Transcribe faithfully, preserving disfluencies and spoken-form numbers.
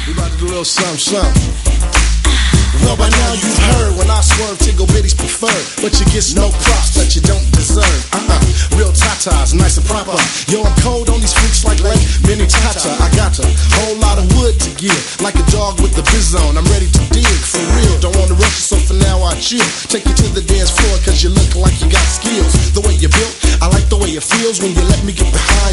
We about to do a little something, something. Well, by now you've heard when I swerve, Tiggle Bitty's preferred, but you get no props that you don't deserve. Uh-uh, real tatas, nice and proper. Yo, I'm cold on these freaks like Lake Mini Tata. I got a whole lot of wood to give, like a dog with the biz on. I'm ready to dig, for real. Don't wanna rush you, so for now I chill. Take you to the dance floor, cause you look like you got skills. The way you built, I like the way it feels when you let me get behind